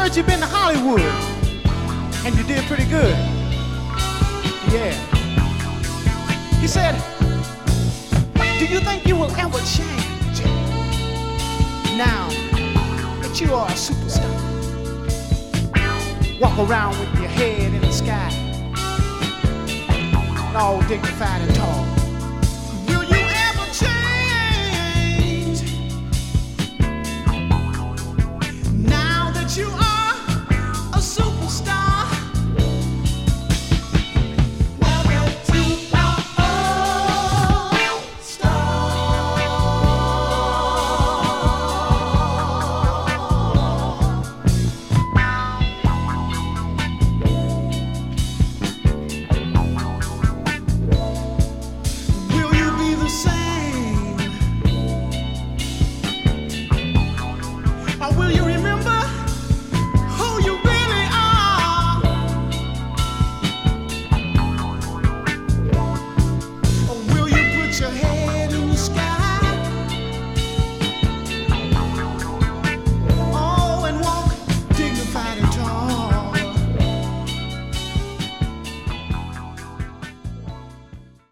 heard you've been to Hollywood, and you did pretty good. Yeah. He said, do you think you will ever change now that you are a superstar? Walk around with your head in the sky, all dignified and tall.